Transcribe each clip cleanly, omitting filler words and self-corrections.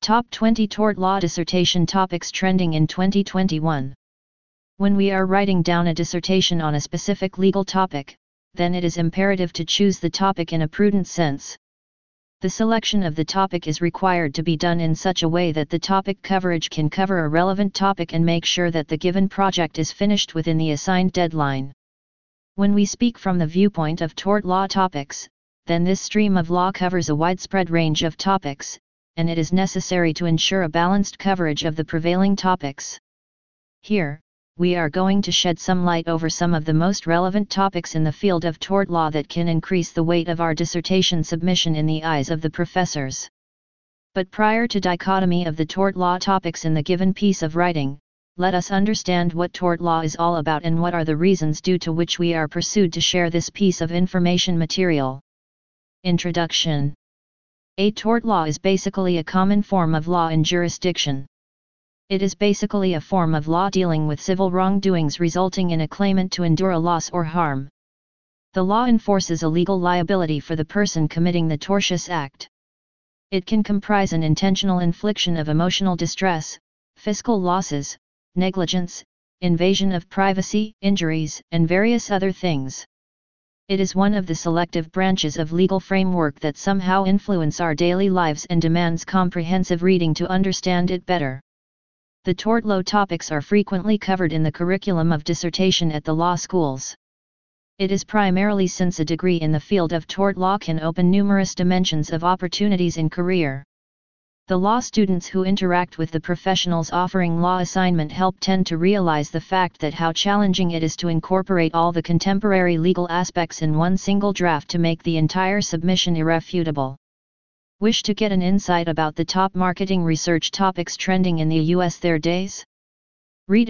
Top 20 Tort Law Dissertation Topics Trending in 2021. When we are writing down a dissertation on a specific legal topic, then it is imperative to choose the topic in a prudent sense. The selection of the topic is required to be done in such a way that the topic coverage can cover a relevant topic and make sure that the given project is finished within the assigned deadline. When we speak from the viewpoint of tort law topics, then this stream of law covers a widespread range of topics, and it is necessary to ensure a balanced coverage of the prevailing topics. Here, we are going to shed some light over some of the most relevant topics in the field of tort law that can increase the weight of our dissertation submission in the eyes of the professors. But prior to dichotomy of the tort law topics in the given piece of writing, let us understand what tort law is all about and what are the reasons due to which we are pursued to share this piece of information material. Introduction. A tort law is basically a common form of law in jurisdiction. It is basically a form of law dealing with civil wrongdoings resulting in a claimant to endure a loss or harm. The law enforces a legal liability for the person committing the tortious act. It can comprise an intentional infliction of emotional distress, fiscal losses, negligence, invasion of privacy, injuries, and various other things. It is one of the selective branches of legal framework that somehow influence our daily lives and demands comprehensive reading to understand it better. The tort law topics are frequently covered in the curriculum of dissertation at the law schools. It is primarily since a degree in the field of tort law can open numerous dimensions of opportunities in career. The law students who interact with the professionals offering law assignment help tend to realize the fact that how challenging it is to incorporate all the contemporary legal aspects in one single draft to make the entire submission irrefutable. Wish to get an insight about the top marketing research topics trending in the US these days? Read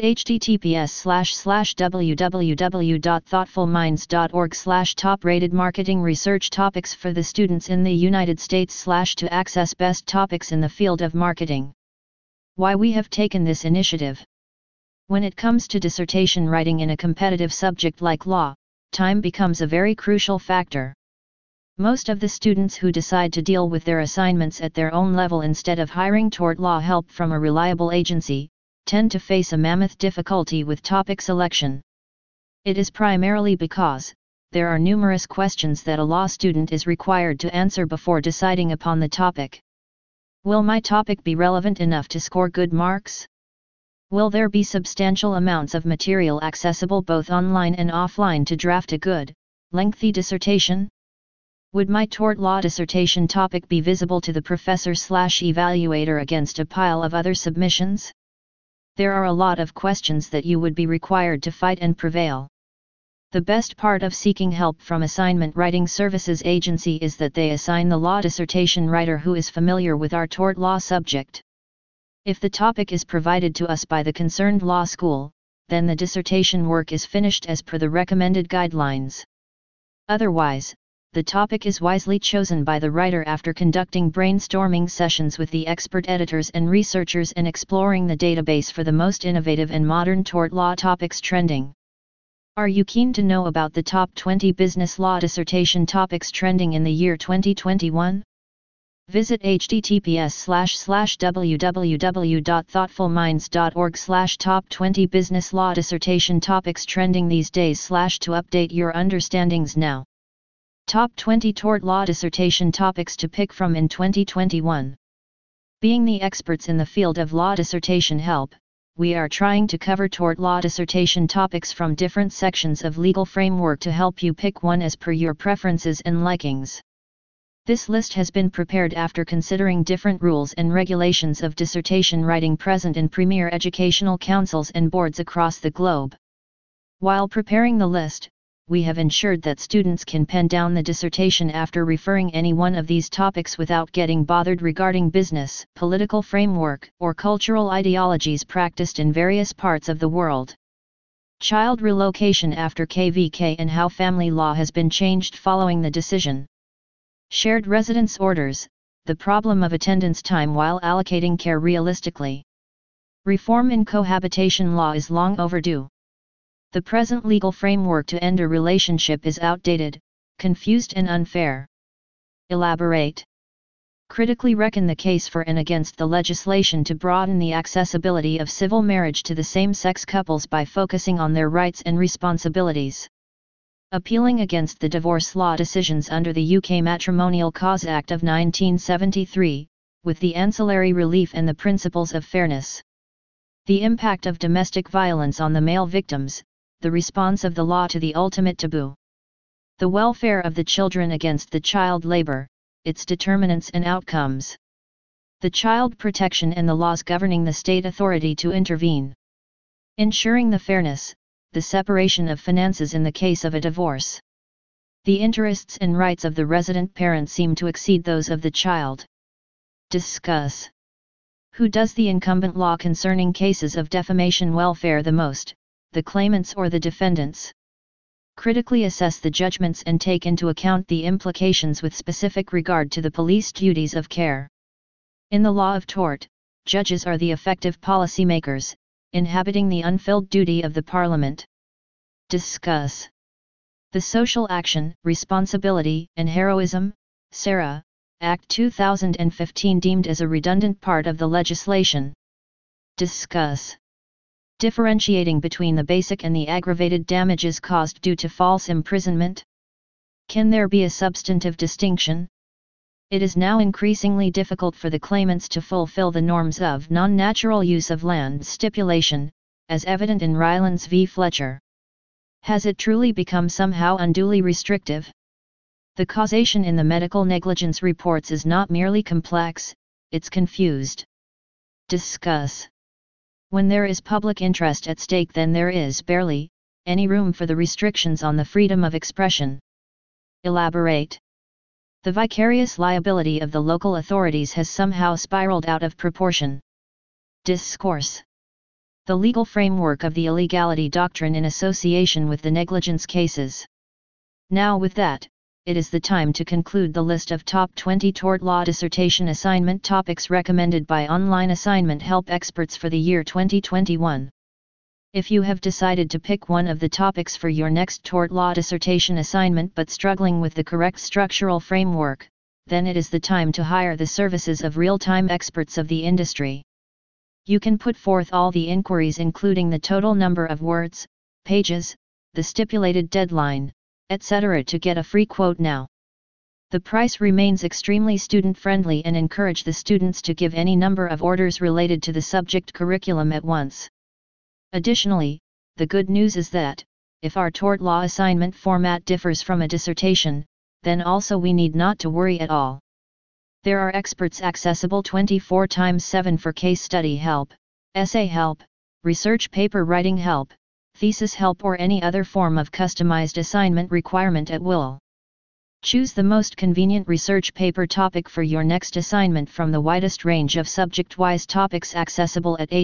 https://www.thoughtfulminds.org/top-rated marketing research topics for the students in the United States/ to access best topics in the field of marketing. Why we have taken this initiative. When it comes to dissertation writing in a competitive subject like law, time becomes a very crucial factor. Most of the students who decide to deal with their assignments at their own level instead of hiring tort law help from a reliable agency, tend to face a mammoth difficulty with topic selection. It is primarily because there are numerous questions that a law student is required to answer before deciding upon the topic. Will my topic be relevant enough to score good marks? Will there be substantial amounts of material accessible both online and offline to draft a good, lengthy dissertation? Would my tort law dissertation topic be visible to the professor/evaluator against a pile of other submissions? There are a lot of questions that you would be required to fight and prevail. The best part of seeking help from assignment writing services agency is that they assign the law dissertation writer who is familiar with our tort law subject. If the topic is provided to us by the concerned law school, then the dissertation work is finished as per the recommended guidelines. Otherwise, the topic is wisely chosen by the writer after conducting brainstorming sessions with the expert editors and researchers and exploring the database for the most innovative and modern tort law topics trending. Are you keen to know about the top 20 business law dissertation topics trending in the year 2021? Visit https://www.thoughtfulminds.org/top20 business law dissertation topics trending these days/ to update your understandings now. Top 20 tort law dissertation topics to pick from in 2021. Being the experts in the field of law dissertation help, we are trying to cover tort law dissertation topics from different sections of legal framework to help you pick one as per your preferences and likings. This list has been prepared after considering different rules and regulations of dissertation writing present in premier educational councils and boards across the globe. While preparing the list, we have ensured that students can pen down the dissertation after referring any one of these topics without getting bothered regarding business, political framework, or cultural ideologies practiced in various parts of the world. Child relocation after KVK and how family law has been changed following the decision. Shared residence orders, the problem of attendance time while allocating care realistically. Reform in cohabitation law is long overdue. The present legal framework to end a relationship is outdated, confused and unfair. Elaborate. Critically reckon the case for and against the legislation to broaden the accessibility of civil marriage to the same-sex couples by focusing on their rights and responsibilities. Appealing against the divorce law decisions under the UK Matrimonial Cause Act of 1973, with the ancillary relief and the principles of fairness. The impact of domestic violence on the male victims, the response of the law to the ultimate taboo. The welfare of the children against the child labor, its determinants and outcomes. The child protection and the laws governing the state authority to intervene. Ensuring the fairness, the separation of finances in the case of a divorce. The interests and rights of the resident parent seem to exceed those of the child. Discuss. Who does the incumbent law concerning cases of defamation welfare the most, the claimants or the defendants? Critically assess the judgments and take into account the implications with specific regard to the police duties of care. In the law of tort, judges are the effective policymakers, inhabiting the unfilled duty of the Parliament. Discuss. The Social Action, Responsibility and Heroism, SARA, Act 2015 deemed as a redundant part of the legislation. Discuss. Differentiating between the basic and the aggravated damages caused due to false imprisonment. Can there be a substantive distinction? It is now increasingly difficult for the claimants to fulfill the norms of non-natural use of land stipulation, as evident in Rylance v. Fletcher. Has it truly become somehow unduly restrictive? The causation in the medical negligence reports is not merely complex, it's confused. Discuss. When there is public interest at stake, then there is barely any room for the restrictions on the freedom of expression. Elaborate. The vicarious liability of the local authorities has somehow spiraled out of proportion. Discourse. The legal framework of the illegality doctrine in association with the negligence cases. Now with that, it is the time to conclude the list of top 20 tort law dissertation assignment topics recommended by online assignment help experts for the year 2021. If you have decided to pick one of the topics for your next tort law dissertation assignment but struggling with the correct structural framework, then it is the time to hire the services of real-time experts of the industry. You can put forth all the inquiries including the total number of words, pages, the stipulated deadline, etc. to get a free quote now. The price remains extremely student-friendly and encourage the students to give any number of orders related to the subject curriculum at once. Additionally, the good news is that, if our tort law assignment format differs from a dissertation, then also we need not to worry at all. There are experts accessible 24/7 for case study help, essay help, research paper writing help, thesis help or any other form of customized assignment requirement at will. Choose the most convenient research paper topic for your next assignment from the widest range of subject-wise topics accessible at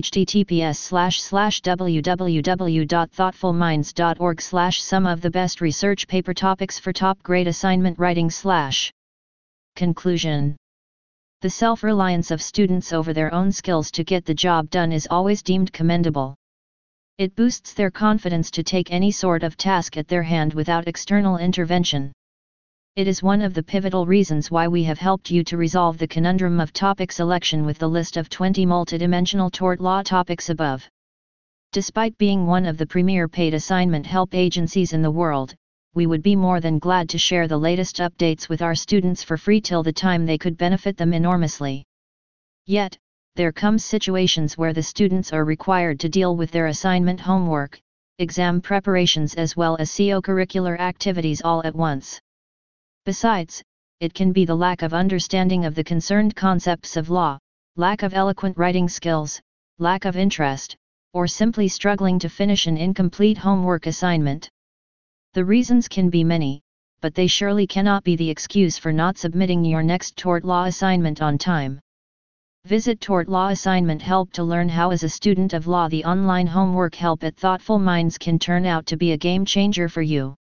https://www.thoughtfulminds.org/ some of the best research paper topics for top-grade assignment writing/. Conclusion. The self-reliance of students over their own skills to get the job done is always deemed commendable. It boosts their confidence to take any sort of task at their hand without external intervention. It is one of the pivotal reasons why we have helped you to resolve the conundrum of topic selection with the list of 20 multidimensional tort law topics above. Despite being one of the premier paid assignment help agencies in the world, we would be more than glad to share the latest updates with our students for free till the time they could benefit them enormously. Yet, there comes situations where the students are required to deal with their assignment homework, exam preparations as well as co-curricular activities all at once. Besides, it can be the lack of understanding of the concerned concepts of law, lack of eloquent writing skills, lack of interest, or simply struggling to finish an incomplete homework assignment. The reasons can be many, but they surely cannot be the excuse for not submitting your next tort law assignment on time. Visit Tort Law Assignment Help to learn how as a student of law the online homework help at Thoughtful Minds can turn out to be a game changer for you.